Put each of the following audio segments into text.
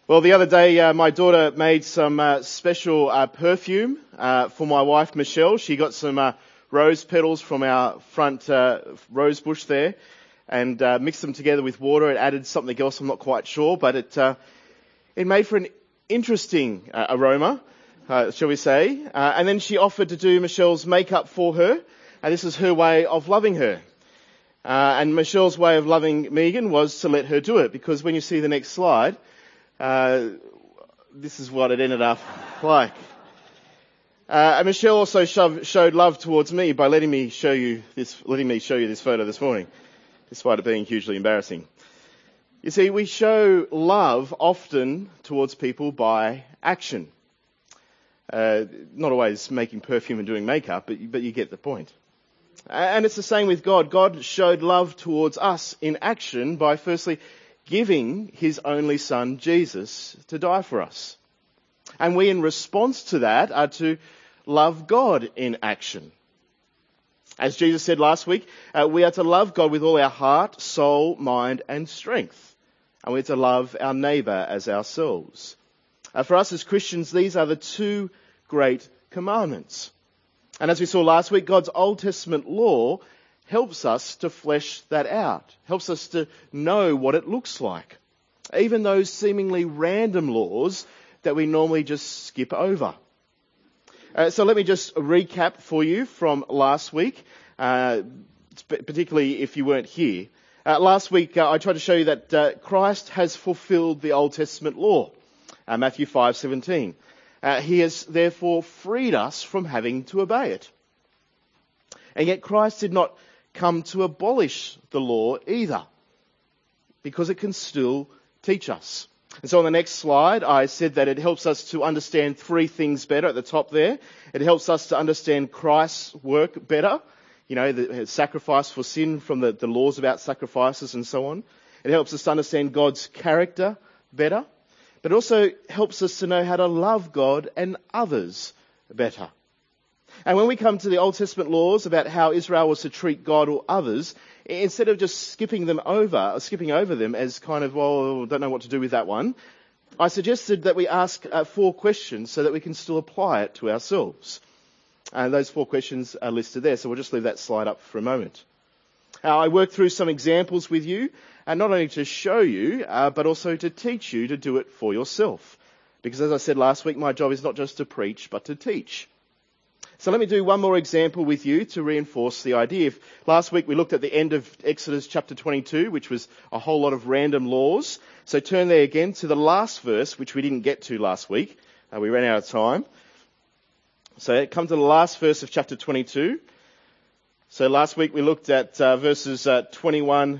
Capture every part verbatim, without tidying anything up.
Well, the other day, uh, my daughter made some uh, special uh, perfume uh, for my wife, Michelle. She got some uh, rose petals from our front uh, rose bush there and uh, mixed them together with water. It added something else, I'm not quite sure, but it uh, it made for an interesting uh, aroma, uh, shall we say. Uh, and then she offered to do Michelle's makeup for her, and this is her way of loving her. Uh, and Michelle's way of loving Megan was to let her do it, because when you see the next slide, Uh, this is what it ended up like. Uh, and Michelle also showed, showed love towards me by letting me show you this, letting me show you this photo this morning, despite it being hugely embarrassing. You see, we show love often towards people by action. Uh, not always making perfume and doing makeup, but, but you get the point. And it's the same with God. God showed love towards us in action by firstly giving his only son, Jesus, to die for us. And we, in response to that, are to love God in action. As Jesus said last week, uh, we are to love God with all our heart, soul, mind, and strength. And we're to love our neighbour as ourselves. Uh, for us as Christians, these are the two great commandments. And as we saw last week, God's Old Testament law helps us to flesh that out, helps us to know what it looks like. Even those seemingly random laws that we normally just skip over. Uh, so let me just recap for you from last week, uh, particularly if you weren't here. Uh, last week uh, I tried to show you that uh, Christ has fulfilled the Old Testament law, uh, Matthew five seventeen. Uh, he has therefore freed us from having to obey it. And yet Christ did not come to abolish the law either, because it can still teach us. And so on the next slide, I said that it helps us to understand three things better at the top there. It helps us to understand Christ's work better, you know, the sacrifice for sin from the, the laws about sacrifices and so on. It helps us to understand God's character better, but it also helps us to know how to love God and others better. And when we come to the Old Testament laws about how Israel was to treat God or others, instead of just skipping them over, or skipping over them as kind of, well, don't know what to do with that one, I suggested that we ask uh, four questions so that we can still apply it to ourselves. And those four questions are listed there, so we'll just leave that slide up for a moment. Uh, I worked through some examples with you, and not only to show you, uh, but also to teach you to do it for yourself. Because as I said last week, my job is not just to preach, but to teach. So let me do one more example with you to reinforce the idea. If last week we looked at the end of Exodus chapter twenty-two, which was a whole lot of random laws. So turn there again to the last verse, which we didn't get to last week. Uh, we ran out of time. So come to the last verse of chapter twenty-two. So last week we looked at uh, verses uh, twenty-one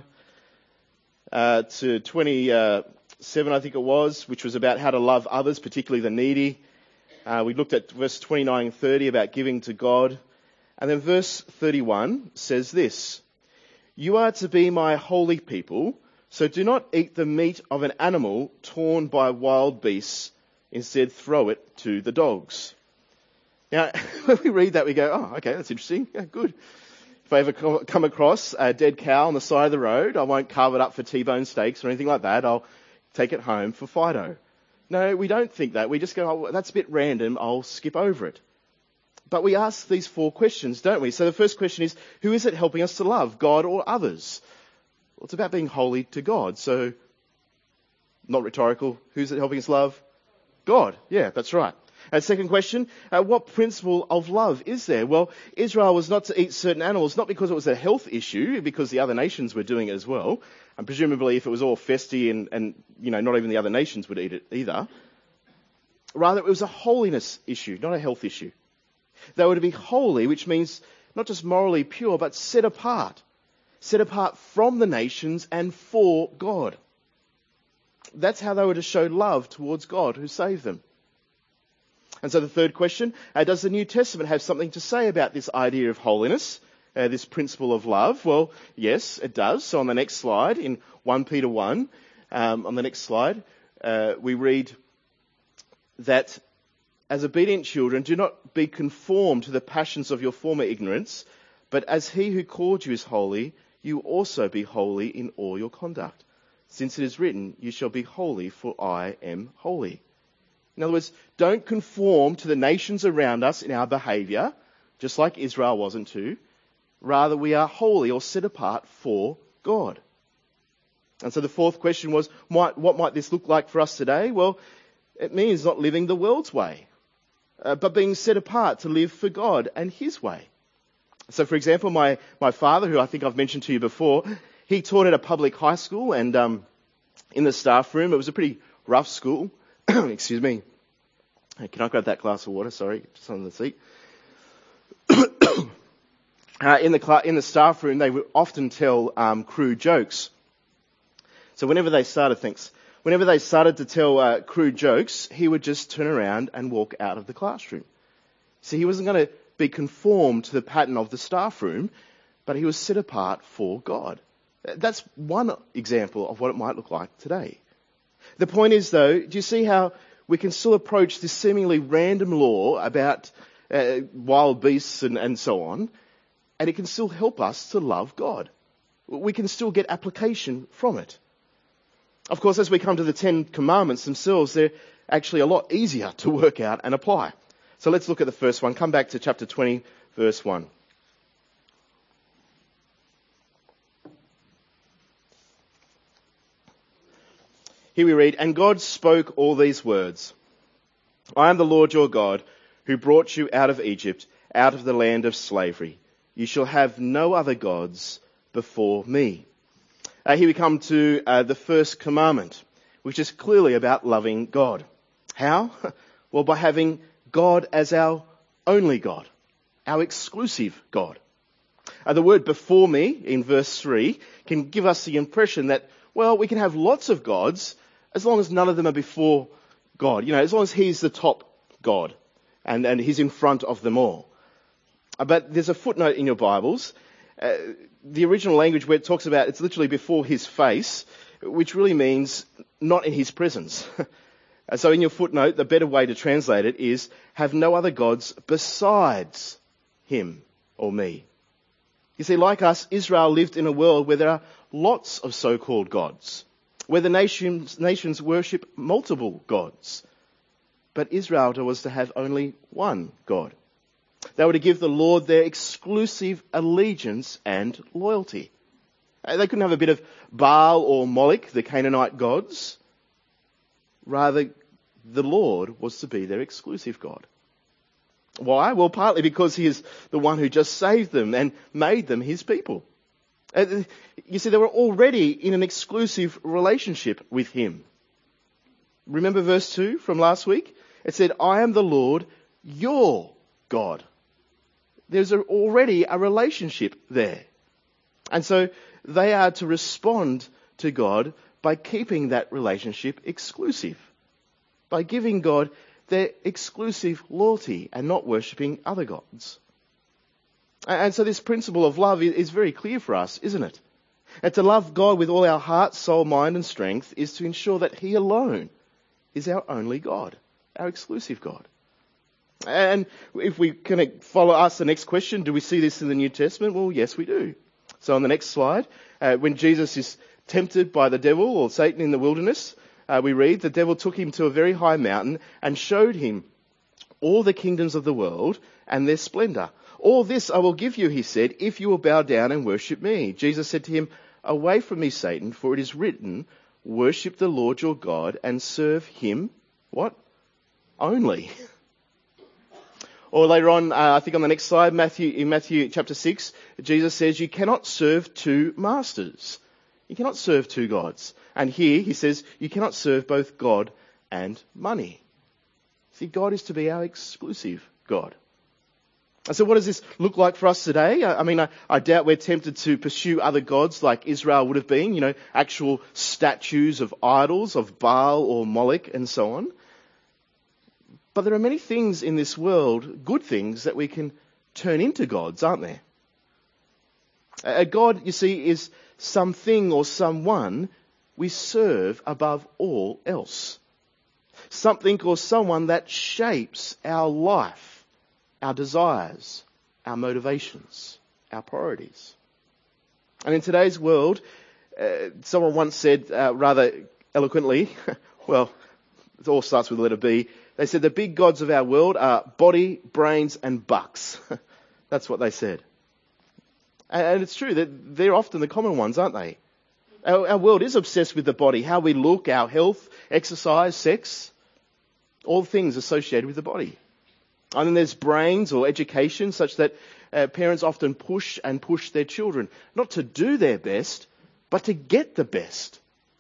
uh, to twenty-seven, I think it was, which was about how to love others, particularly the needy. Uh, we looked at verse twenty-nine and thirty about giving to God. And then verse thirty-one says this: "You are to be my holy people, so do not eat the meat of an animal torn by wild beasts. Instead, throw it to the dogs." Now, when we read that, we go, oh, okay, that's interesting. Yeah, good. If I ever come across a dead cow on the side of the road, I won't carve it up for T-bone steaks or anything like that. I'll take it home for Fido. No, we don't think that. We just go, oh, that's a bit random, I'll skip over it. But we ask these four questions, don't we? So the first question is, who is it helping us to love, God or others? Well, it's about being holy to God. So, not rhetorical, who's it helping us love? God. Yeah, that's right. And second question, uh, what principle of love is there? Well, Israel was not to eat certain animals, not because it was a health issue, because the other nations were doing it as well. And presumably if it was all festy and, and, you know, not even the other nations would eat it either. Rather, it was a holiness issue, not a health issue. They were to be holy, which means not just morally pure, but set apart. Set apart from the nations and for God. That's how they were to show love towards God who saved them. And so the third question, uh, does the New Testament have something to say about this idea of holiness, uh, this principle of love? Well, yes, it does. So on the next slide, in First Peter one, um, on the next slide, uh, we read that as obedient children, do not be conformed to the passions of your former ignorance, but as he who called you is holy, you also be holy in all your conduct. since it is written, you shall be holy, for I am holy. In other words, don't conform to the nations around us in our behaviour, just like Israel wasn't to. Rather, we are holy or set apart for God. And so the fourth question was, what might this look like for us today? Well, it means not living the world's way, uh, but being set apart to live for God and His way. So, for example, my, my father, who I think I've mentioned to you before, he taught at a public high school, and um, in the staff room, it was a pretty rough school. Excuse me. Hey, can I grab that glass of water? Sorry, just on the seat. uh, in the cl- in the staff room, they would often tell um, crude jokes. So whenever they started things, whenever they started to tell uh, crude jokes, he would just turn around and walk out of the classroom. So he wasn't going to be conformed to the pattern of the staff room, but he was set apart for God. That's one example of what it might look like today. The point is, though, do you see how we can still approach this seemingly random law about uh, wild beasts and, and so on, and it can still help us to love God. We can still get application from it. Of course, as we come to the Ten Commandments themselves, they're actually a lot easier to work out and apply. So let's look at the first one. Come back to chapter twenty, verse one. Here we read, and God spoke all these words. I am the Lord your God, who brought you out of Egypt, out of the land of slavery. You shall have no other gods before me. Uh, here we come to uh, the first commandment, which is clearly about loving God. How? Well, by having God as our only God, our exclusive God. Uh, the word before me in verse three can give us the impression that, well, we can have lots of gods as long as none of them are before God. You know, as long as He's the top God and, and He's in front of them all. Uh, but there's a footnote in your Bibles. Uh, the original language where it talks about it's literally before His face, which really means not in His presence. So in your footnote, the better way to translate it is, have no other gods besides Him or me. You see, like us, Israel lived in a world where there are lots of so-called gods, where the nations, nations worship multiple gods. But Israel was to have only one God. They were to give the Lord their exclusive allegiance and loyalty. They couldn't have a bit of Baal or Moloch, the Canaanite gods. Rather, the Lord was to be their exclusive God. Why? Well, partly because He is the one who just saved them and made them His people. You see, they were already in an exclusive relationship with Him. Remember verse two from last week? It said, I am the Lord, your God. There's a, already a relationship there. And so they are to respond to God by keeping that relationship exclusive, by giving God their exclusive loyalty and not worshipping other gods. And so this principle of love is very clear for us, isn't it? And to love God with all our heart, soul, mind and strength is to ensure that He alone is our only God, our exclusive God. And if we can follow us the next question, do we see this in the New Testament? Well, yes, we do. So on the next slide, uh, when Jesus is tempted by the devil or Satan in the wilderness, uh, we read, the devil took him to a very high mountain and showed him all the kingdoms of the world and their splendor. All this I will give you, he said, if you will bow down and worship me. Jesus said to him, away from me, Satan, for it is written, worship the Lord your God and serve Him, what? Only. Or later on, uh, I think on the next slide, Matthew, in Matthew chapter six, Jesus says you cannot serve two masters. You cannot serve two gods. And here he says you cannot serve both God and money. See, God is to be our exclusive God. And so what does this look like for us today? I, I mean, I, I doubt we're tempted to pursue other gods like Israel would have been, you know, actual statues of idols, of Baal or Moloch and so on. But there are many things in this world, good things, that we can turn into gods, aren't there? A God, you see, is something or someone we serve above all else. Something or someone that shapes our life, our desires, our motivations, our priorities. And in today's world, uh, someone once said uh, rather eloquently, well, it all starts with the letter B. They said the big gods of our world are body, brains and bucks. That's what they said. And it's true that they're often the common ones, aren't they? Our, our world is obsessed with the body, how we look, our health, exercise, sex, all things associated with the body. And then there's brains or education, such that uh, parents often push and push their children, not to do their best, but to get the best.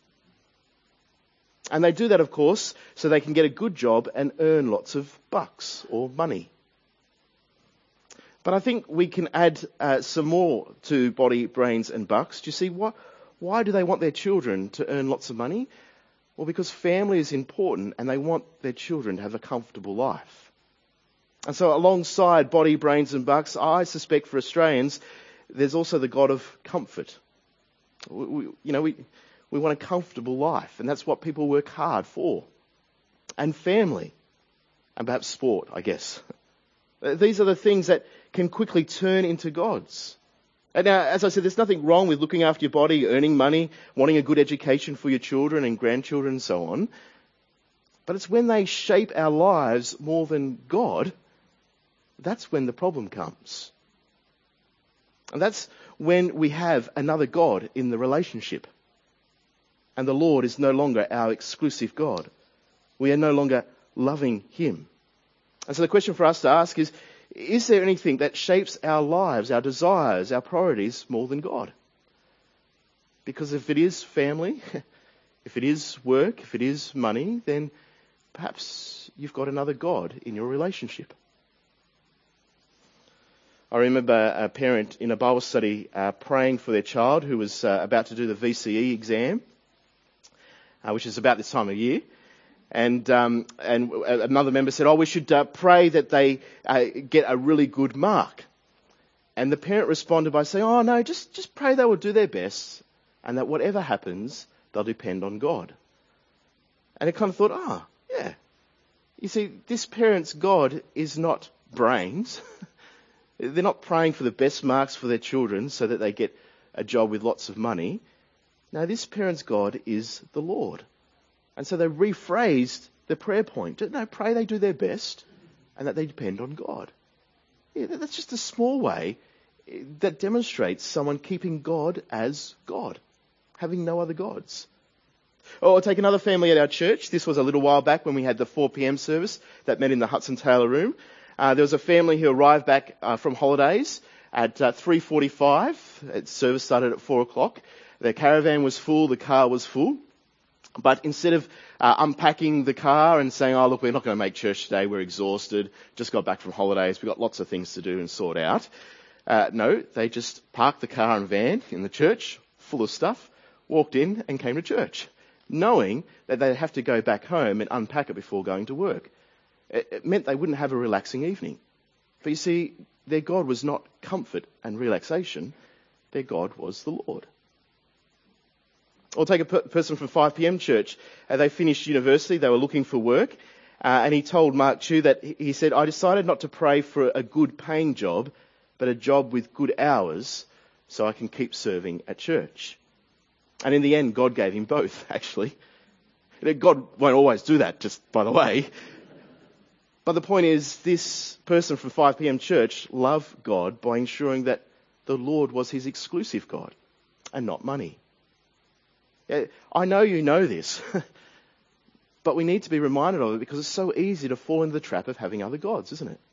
And they do that, of course, so they can get a good job and earn lots of bucks or money. But I think we can add uh, some more to body, brains and bucks. Do you see, what, why do they want their children to earn lots of money? Well, because family is important and they want their children to have a comfortable life. And so alongside body, brains and bucks, I suspect for Australians, there's also the God of comfort. We, we, you know, we, we want a comfortable life, and that's what people work hard for. And family, and perhaps sport, I guess. These are the things that can quickly turn into gods. And now, as I said, there's nothing wrong with looking after your body, earning money, wanting a good education for your children and grandchildren and so on. But it's when they shape our lives more than God, that's when the problem comes. And that's when we have another God in the relationship. And the Lord is no longer our exclusive God. We are no longer loving him. And so the question for us to ask is, is there anything that shapes our lives, our desires, our priorities more than God? Because if it is family, if it is work, if it is money, then perhaps you've got another God in your relationship. I remember a parent in a Bible study uh, praying for their child who was uh, about to do the V C E exam, uh, which is about this time of year. And um, and another member said, oh, we should uh, pray that they uh, get a really good mark. And the parent responded by saying, oh, no, just, just pray they will do their best and that whatever happens, they'll depend on God. And I kind of thought, ah, oh, yeah. You see, this parent's God is not brains. They're not praying for the best marks for their children so that they get a job with lots of money. No, this parent's God is the Lord. And so they rephrased the prayer point. No, pray they do their best and that they depend on God. Yeah, that's just a small way that demonstrates someone keeping God as God, having no other gods. Or I'll take another family at our church. This was a little while back when we had the four p.m. service that met in the Hudson Taylor room. Uh, there was a family who arrived back uh, from holidays at uh, three forty-five. Its service started at four o'clock. Their caravan was full, the car was full. But instead of uh, unpacking the car and saying, oh, look, we're not going to make church today, we're exhausted, just got back from holidays, we've got lots of things to do and sort out. Uh, no, they just parked the car and van in the church, full of stuff, walked in and came to church, knowing that they'd have to go back home and unpack it before going to work. It, it meant they wouldn't have a relaxing evening. But you see, their God was not comfort and relaxation. Their God was the Lord. Or take a per- person from five p.m. church. Uh, they finished university. They were looking for work. Uh, and he told Mark Chu that he said, I decided not to pray for a good paying job, but a job with good hours so I can keep serving at church. And in the end, God gave him both, actually. God won't always do that, just by the way. But the point is, this person from five p.m. church loved God by ensuring that the Lord was his exclusive God and not money. I know you know this, but we need to be reminded of it because it's so easy to fall into the trap of having other gods, isn't it?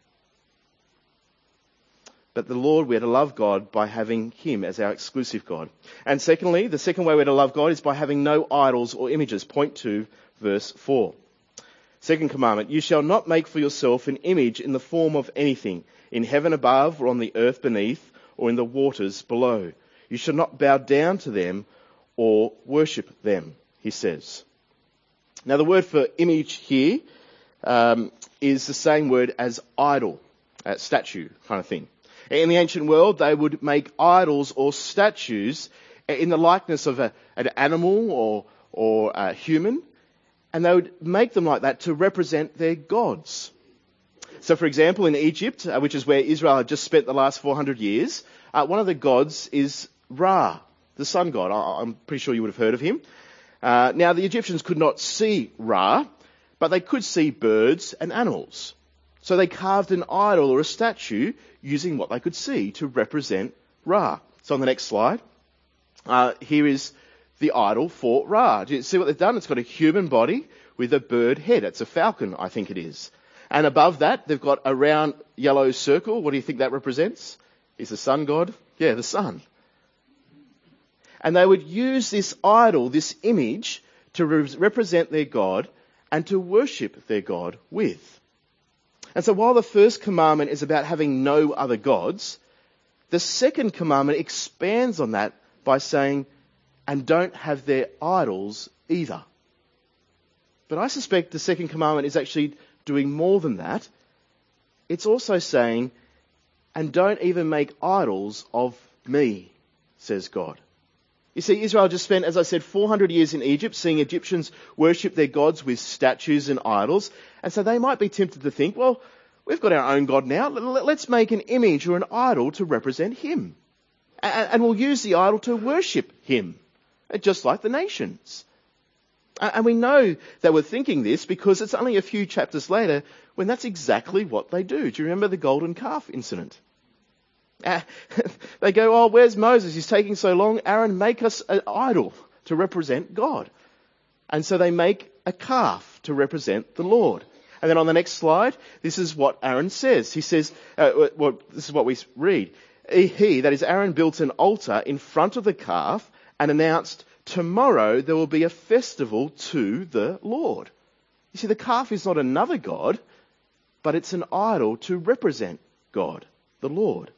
But the Lord, we're to love God by having him as our exclusive God. And secondly, the second way we're to love God is by having no idols or images. Point to verse four. Second commandment, you shall not make for yourself an image in the form of anything, in heaven above or on the earth beneath or in the waters below. You shall not bow down to them or worship them, he says. Now the word for image here um, is the same word as idol, uh, statue kind of thing. In the ancient world, they would make idols or statues in the likeness of a, an animal or, or a human, and they would make them like that to represent their gods. So for example, in Egypt, uh, which is where Israel had just spent the last four hundred years, uh, one of the gods is Ra, the sun god. I, I'm pretty sure you would have heard of him. Uh, now, the Egyptians could not see Ra, but they could see birds and animals. So they carved an idol or a statue using what they could see to represent Ra. So on the next slide, uh, here is the idol for Ra. Do you see what they've done? It's got a human body with a bird head. It's a falcon, I think it is. And above that, they've got a round yellow circle. What do you think that represents? Is the sun god? Yeah, the sun. And they would use this idol, this image, to re- represent their God and to worship their God with. And so while the first commandment is about having no other gods, the second commandment expands on that by saying, and don't have their idols either. But I suspect the second commandment is actually doing more than that. It's also saying, and don't even make idols of me, says God. You see, Israel just spent, as I said, four hundred years in Egypt, seeing Egyptians worship their gods with statues and idols. And so they might be tempted to think, well, we've got our own God now. Let's make an image or an idol to represent him. And we'll use the idol to worship him, just like the nations. And we know they were thinking this because it's only a few chapters later when that's exactly what they do. Do you remember the golden calf incident? Uh, they go, oh, where's Moses? He's taking so long. Aaron, make us an idol to represent God. And so they make a calf to represent the Lord. And then on the next slide, this is what Aaron says. He says, uh, well, this is what we read. He, that is Aaron, built an altar in front of the calf and announced, tomorrow there will be a festival to the Lord. You see, the calf is not another god, but it's an idol to represent God, the Lord.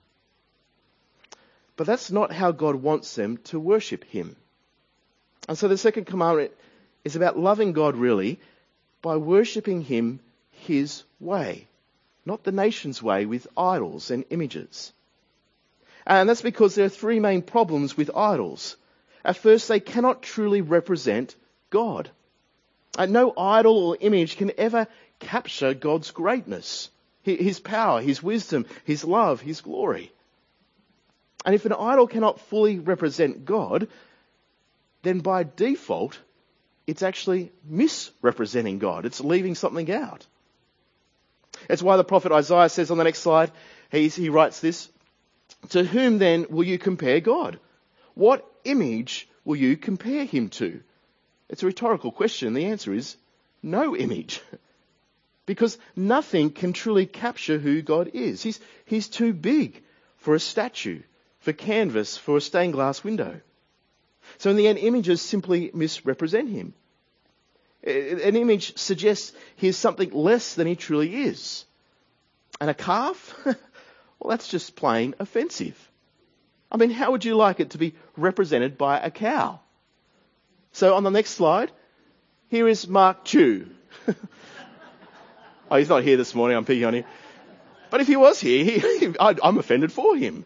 But that's not how God wants them to worship him. And so the second commandment is about loving God really by worshipping him his way, not the nation's way with idols and images. And that's because there are three main problems with idols. At first, they cannot truly represent God. And no idol or image can ever capture God's greatness, his power, his wisdom, his love, his glory. And if an idol cannot fully represent God, then by default, it's actually misrepresenting God. It's leaving something out. That's why the prophet Isaiah says on the next slide, he, he writes this, to whom then will you compare God? What image will you compare him to? It's a rhetorical question. The answer is no image. Because nothing can truly capture who God is. He's, he's too big for a statue, for canvas, for a stained glass window. So in the end, images simply misrepresent him. An image suggests he is something less than he truly is. And a calf? Well, that's just plain offensive. I mean, how would you like it to be represented by a cow? So on the next slide, here is Mark Chu. Oh, he's not here this morning, I'm picking on him. But if he was here, he, he, I'm offended for him.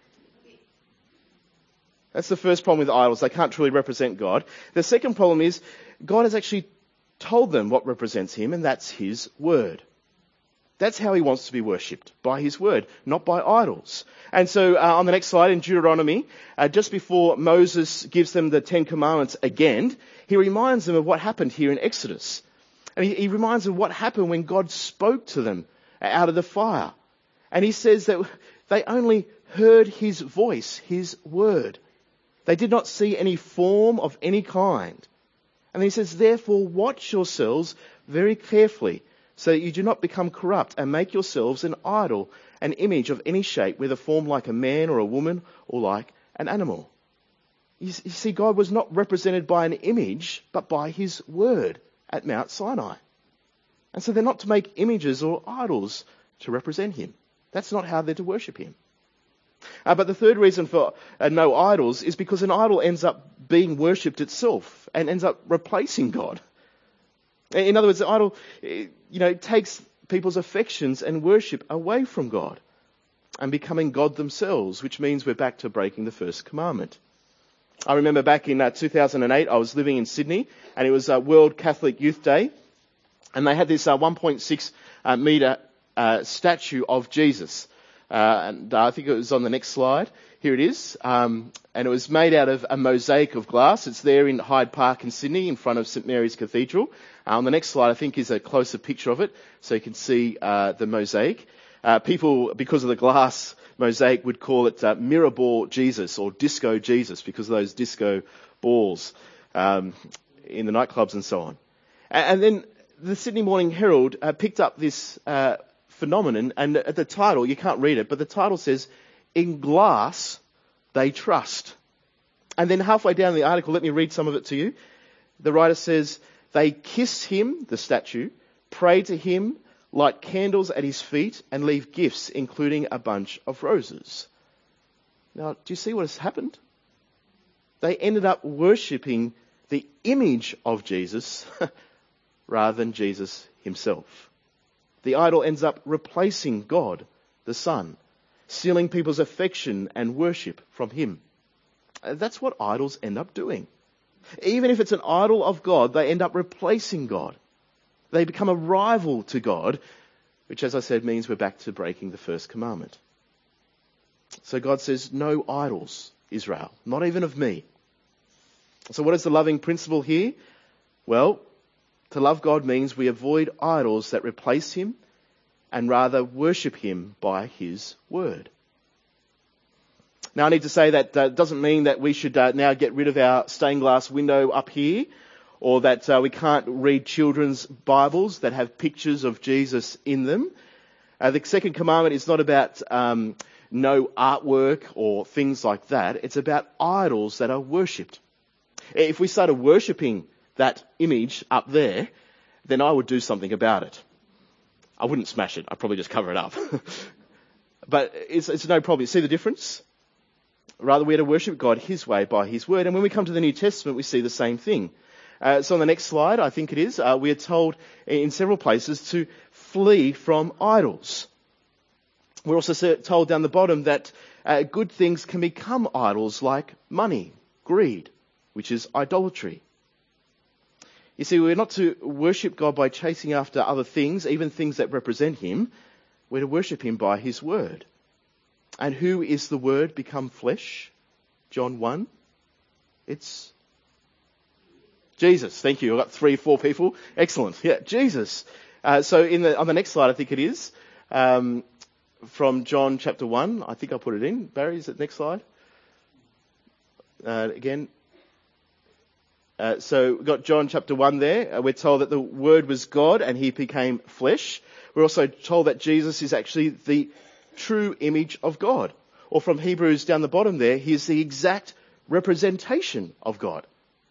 That's the first problem with idols. They can't truly represent God. The second problem is God has actually told them what represents him, and that's his word. That's how he wants to be worshipped, by his word, not by idols. And so uh, on the next slide in Deuteronomy, uh, just before Moses gives them the Ten Commandments again, he reminds them of what happened here in Exodus. And he, he reminds them of what happened when God spoke to them out of the fire. And he says that they only heard his voice, his word. They did not see any form of any kind. And he says, therefore, watch yourselves very carefully, so that you do not become corrupt and make yourselves an idol, an image of any shape, whether formed like a man or a woman or like an animal. You see, God was not represented by an image, but by his word at Mount Sinai. And so they're not to make images or idols to represent him. That's not how they're to worship him. Uh, but the third reason for uh, no idols is because an idol ends up being worshipped itself and ends up replacing God. In other words, the idol, you know, takes people's affections and worship away from God and becoming God themselves, which means we're back to breaking the first commandment. I remember back in uh, two thousand eight, I was living in Sydney, and it was uh, World Catholic Youth Day, and they had this uh, one point six uh, metre uh, statue of Jesus Uh, and I think it was on the next slide. Here it is. Um, and it was made out of a mosaic of glass. It's there in Hyde Park in Sydney in front of St Mary's Cathedral. Uh, on the next slide, I think, is a closer picture of it, so you can see uh, the mosaic. Uh, people, because of the glass mosaic, would call it uh, mirror ball Jesus or disco Jesus because of those disco balls um, in the nightclubs and so on. And, and then the Sydney Morning Herald uh, picked up this uh, phenomenon, and at the title, you can't read it, but the title says, "In glass they trust." And then halfway down the article, let me read some of it to you. The writer says, "They kiss him," the statue, "pray to him, light candles at his feet, and leave gifts, including a bunch of roses." Now, do you see what has happened? They ended up worshipping the image of Jesus rather than Jesus himself. The idol ends up replacing God, the Son, stealing people's affection and worship from him. That's what idols end up doing. Even if it's an idol of God, they end up replacing God. They become a rival to God, which, as I said, means we're back to breaking the first commandment. So God says, no idols, Israel, not even of me. So what is the loving principle here? Well, to love God means we avoid idols that replace him and rather worship him by his word. Now, I need to say that uh, doesn't mean that we should uh, now get rid of our stained glass window up here, or that uh, we can't read children's Bibles that have pictures of Jesus in them. Uh, the second commandment is not about um, no artwork or things like that. It's about idols that are worshipped. If we started worshipping that image up there, then I would do something about it. I wouldn't smash it. I'd probably just cover it up. But it's, it's no problem. You see the difference? Rather, we're to worship God his way by his word. And when we come to the New Testament, we see the same thing. Uh, so on the next slide, I think it is, uh, we are told in several places to flee from idols. We're also told down the bottom that uh, good things can become idols like money, greed, which is idolatry. You see, we're not to worship God by chasing after other things, even things that represent him. We're to worship him by his word. And who is the word become flesh? John one. It's Jesus. Thank you. I've got three, four people. Excellent. Yeah, Jesus. Uh, so in the, on the next slide, I think it is, um, from John chapter one. I think I'll put it in. Barry, is it next slide? Uh, again. Uh, so we've got John chapter one there. Uh, we're told that the Word was God and he became flesh. We're also told that Jesus is actually the true image of God. Or from Hebrews down the bottom there, he is the exact representation of God.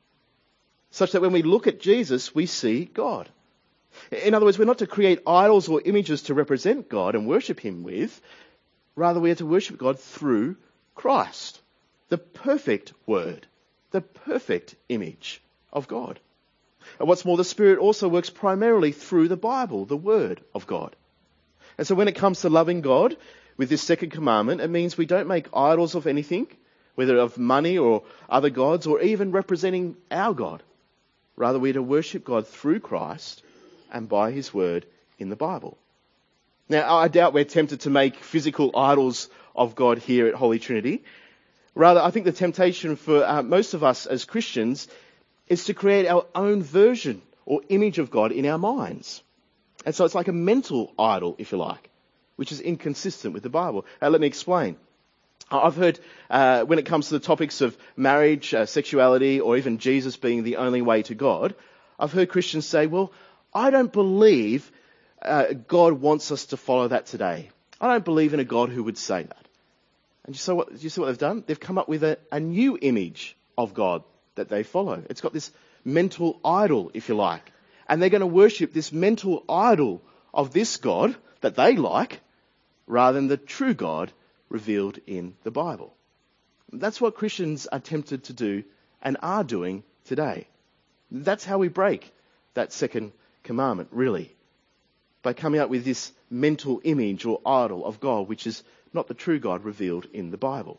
Such that when we look at Jesus, we see God. In other words, we're not to create idols or images to represent God and worship him with. Rather, we are to worship God through Christ, the perfect Word, the perfect image of God. And what's more, the Spirit also works primarily through the Bible, the Word of God. And so when it comes to loving God with this second commandment, it means we don't make idols of anything, whether of money or other gods or even representing our God. Rather, we're to worship God through Christ and by his word in the Bible. Now, I doubt we're tempted to make physical idols of God here at Holy Trinity. Rather, I think the temptation for uh, most of us as Christians is to create our own version or image of God in our minds. And so it's like a mental idol, if you like, which is inconsistent with the Bible. Uh, let me explain. I've heard uh, when it comes to the topics of marriage, uh, sexuality, or even Jesus being the only way to God, I've heard Christians say, well, I don't believe uh, God wants us to follow that today. I don't believe in a God who would say that. And you see what, you see what they've done? They've come up with a, a new image of God that they follow. It's got this mental idol, if you like. And they're going to worship this mental idol of this God that they like, rather than the true God revealed in the Bible. That's what Christians are tempted to do and are doing today. That's how we break that second commandment, really. By coming up with this mental image or idol of God, which is not the true God revealed in the Bible.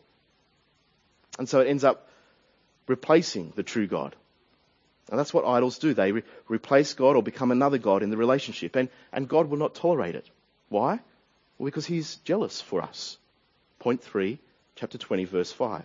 And so it ends up replacing the true God. And that's what idols do. They re- replace God or become another God in the relationship. And, and God will not tolerate it. Why? Well, because he's jealous for us. Point three, chapter twenty, verse five.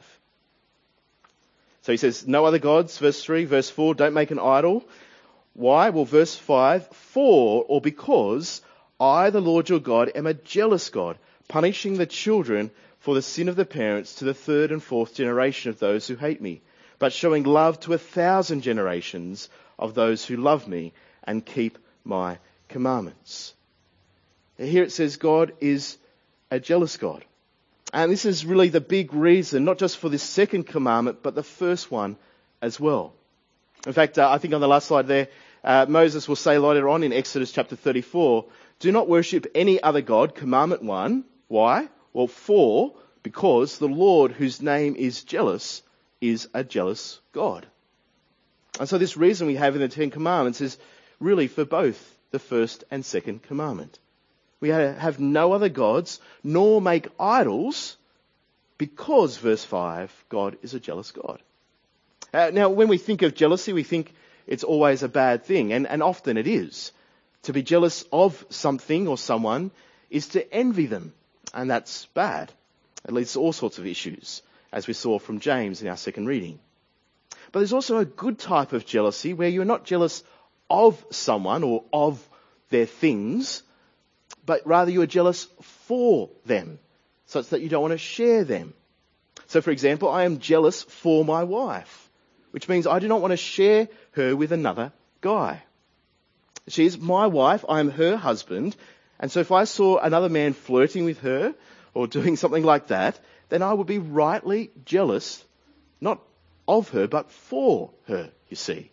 So he says, no other gods, verse three. Verse four, don't make an idol. Why? Well, verse five, for or because I, the Lord your God, am a jealous God, punishing the children for the sin of the parents to the third and fourth generation of those who hate me, but showing love to a thousand generations of those who love me and keep my commandments. Here it says God is a jealous God. And this is really the big reason, not just for this second commandment, but the first one as well. In fact, uh, I think on the last slide there, uh, Moses will say later on in Exodus chapter thirty-four, do not worship any other God, commandment one. Why? Well, for, because the Lord, whose name is jealous, is a jealous God. And so this reason we have in the Ten Commandments is really for both the first and second commandment. We have no other gods, nor make idols, because, verse five, God is a jealous God. Uh, now, when we think of jealousy, we think it's always a bad thing, and, and often it is. To be jealous of something or someone is to envy them, and that's bad. It leads to all sorts of issues, as we saw from James in our second reading. But there's also a good type of jealousy where you're not jealous of someone or of their things, but rather you are jealous for them, such that you don't want to share them. So, for example, I am jealous for my wife, which means I do not want to share her with another guy. She is my wife, I am her husband, and so if I saw another man flirting with her or doing something like that, then I would be rightly jealous, not of her, but for her, you see.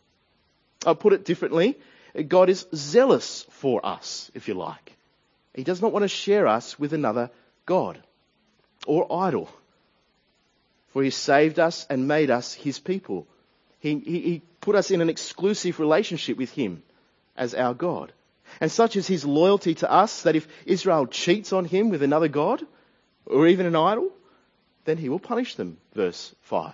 I'll put it differently. God is zealous for us, if you like. He does not want to share us with another god or idol. For he saved us and made us his people. He, he, he put us in an exclusive relationship with him as our God. And such is his loyalty to us that if Israel cheats on him with another god or even an idol, then he will punish them, verse five.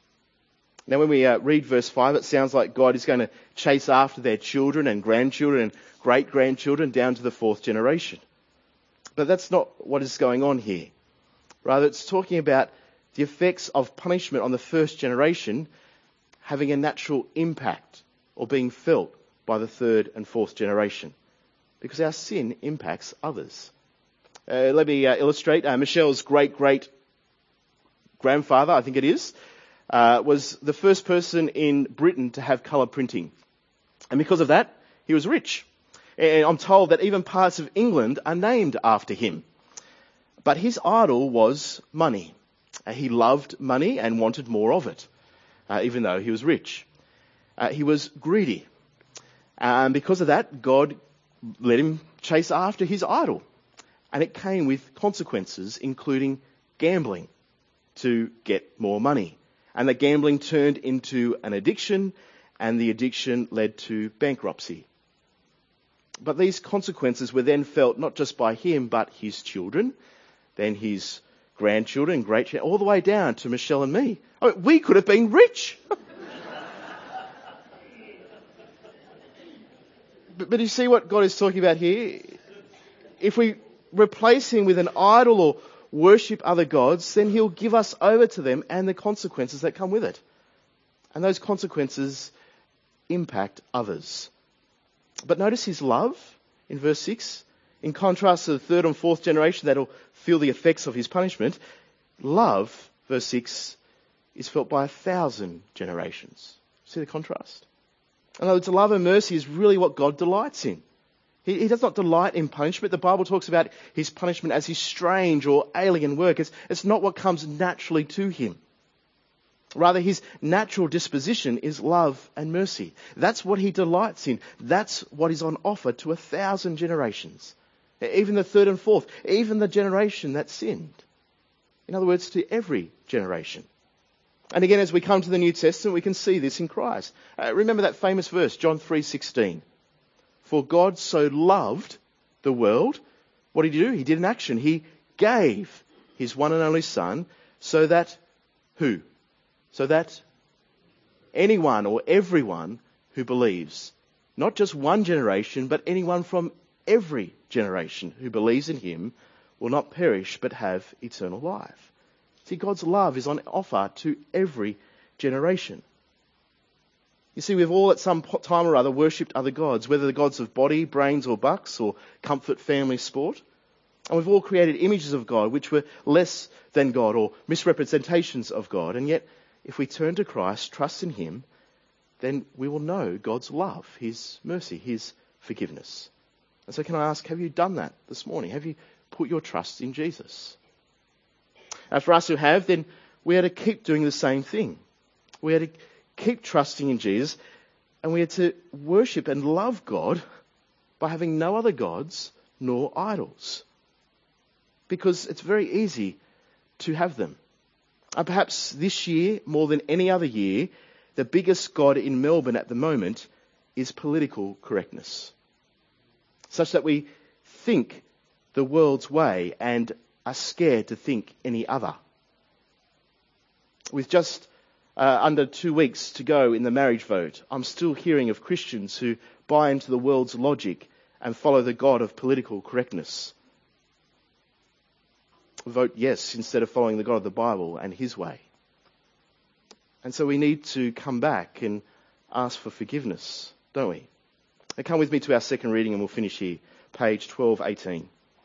Now when we uh, read verse five, it sounds like God is going to chase after their children and grandchildren and great-grandchildren down to the fourth generation. But that's not what is going on here. Rather, it's talking about the effects of punishment on the first generation having a natural impact or being felt by the third and fourth generation. Because our sin impacts others. Uh, let me uh, illustrate. Uh, Michelle's great-great-grandfather, I think it is, uh, was the first person in Britain to have colour printing. And because of that, he was rich. And I'm told that even parts of England are named after him. But his idol was money. Uh, he loved money and wanted more of it, uh, even though he was rich. Uh, he was greedy. And because of that, God let him chase after his idol. And it came with consequences, including gambling to get more money. And the gambling turned into an addiction, and the addiction led to bankruptcy. But these consequences were then felt not just by him, but his children, then his grandchildren, great, all the way down to Michelle and me. I mean, we could have been rich. but, but you see what God is talking about here? If we replace him with an idol or worship other gods, then he'll give us over to them and the consequences that come with it. And those consequences impact others. But notice his love in verse six. In contrast to the third and fourth generation that'll feel the effects of his punishment, love, verse six, is felt by a thousand generations. See the contrast? In other words, love and mercy is really what God delights in. He, he does not delight in punishment. The Bible talks about his punishment as his strange or alien work. It's, it's not what comes naturally to him. Rather, his natural disposition is love and mercy. That's what he delights in. That's what is on offer to a thousand generations. Even the third and fourth. Even the generation that sinned. In other words, to every generation. And again, as we come to the New Testament, we can see this in Christ. Uh, remember that famous verse, John three sixteen. For God so loved the world. What did he do? He did an action. He gave his one and only Son so that who? So that anyone or everyone who believes, not just one generation, but anyone from every generation who believes in him will not perish but have eternal life. See, God's love is on offer to every generation. You see, we've all at some time or other worshipped other gods, whether the gods of body, brains or bucks, or comfort, family, sport. And we've all created images of God which were less than God or misrepresentations of God. And yet, if we turn to Christ, trust in him, then we will know God's love, his mercy, his forgiveness. And so can I ask, have you done that this morning? Have you put your trust in Jesus? And for us who have, then we are to keep doing the same thing. We are to keep trusting in Jesus, and we are to worship and love God by having no other gods nor idols. Because it's very easy to have them. And perhaps this year, more than any other year, the biggest god in Melbourne at the moment is political correctness. Such that we think the world's way and are scared to think any other. With just uh, under two weeks to go in the marriage vote, I'm still hearing of Christians who buy into the world's logic and follow the god of political correctness. Vote yes instead of following the God of the Bible and his way. And so we need to come back and ask for forgiveness, don't we? Now come with me to our second reading and we'll finish here, page twelve eighteen.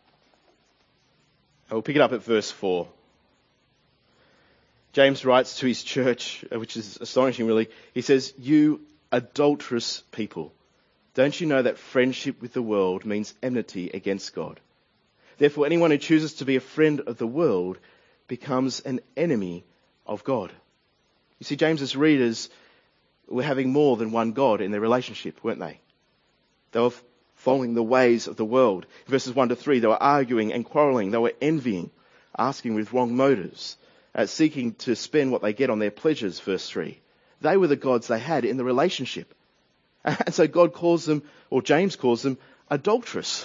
And we'll pick it up at verse four. James writes to his church, which is astonishing really. He says, "You adulterous people, don't you know that friendship with the world means enmity against God? Therefore, anyone who chooses to be a friend of the world becomes an enemy of God." You see, James's readers were having more than one God in their relationship, weren't they? They were following the ways of the world. In verses one to three, they were arguing and quarrelling. They were envying, asking with wrong motives, uh, seeking to spend what they get on their pleasures, verse three. They were the gods they had in the relationship. And so God calls them, or James calls them, adulterous.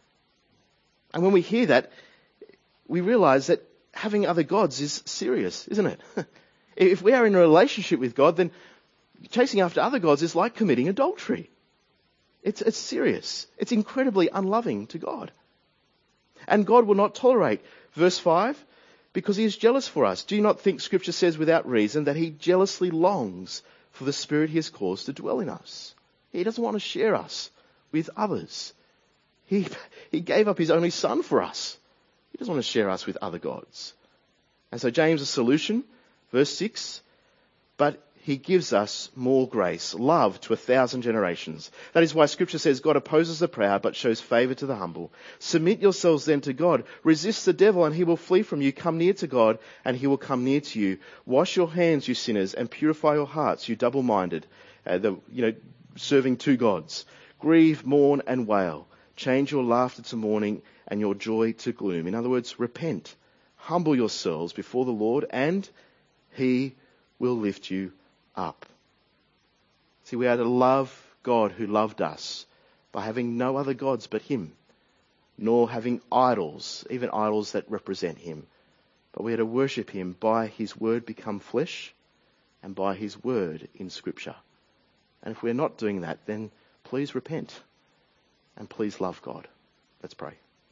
And when we hear that, we realize that having other gods is serious, isn't it? If we are in a relationship with God, then chasing after other gods is like committing adultery. It's, it's serious. It's incredibly unloving to God. And God will not tolerate, verse five, because he is jealous for us. Do you not think Scripture says without reason that he jealously longs for the Spirit he has caused to dwell in us? He doesn't want to share us with others. He, he gave up his only son for us. He doesn't want to share us with other gods. And so James' solution, verse six, but he gives us more grace, love to a thousand generations. That is why Scripture says God opposes the proud but shows favour to the humble. Submit yourselves then to God. Resist the devil and he will flee from you. Come near to God and he will come near to you. Wash your hands, you sinners, and purify your hearts, you double-minded, uh, the, you know, serving two gods. Grieve, mourn and wail. Change your laughter to mourning and your joy to gloom. In other words, repent. Humble yourselves before the Lord and he will lift you up. See, we are to love God who loved us by having no other gods but him, nor having idols, even idols that represent him. But we are to worship him by his word become flesh and by his word in Scripture. And if we're not doing that, then please repent and please love God. Let's pray.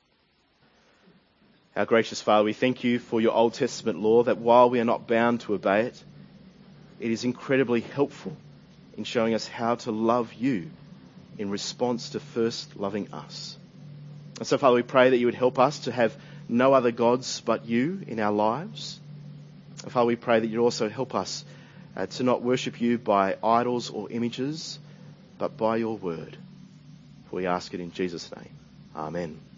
Our gracious Father, we thank you for your Old Testament law, that while we are not bound to obey it, it is incredibly helpful in showing us how to love you in response to first loving us. And so, Father, we pray that you would help us to have no other gods but you in our lives. And Father, we pray that you'd also help us uh, to not worship you by idols or images, but by your word. For we ask it in Jesus' name. Amen.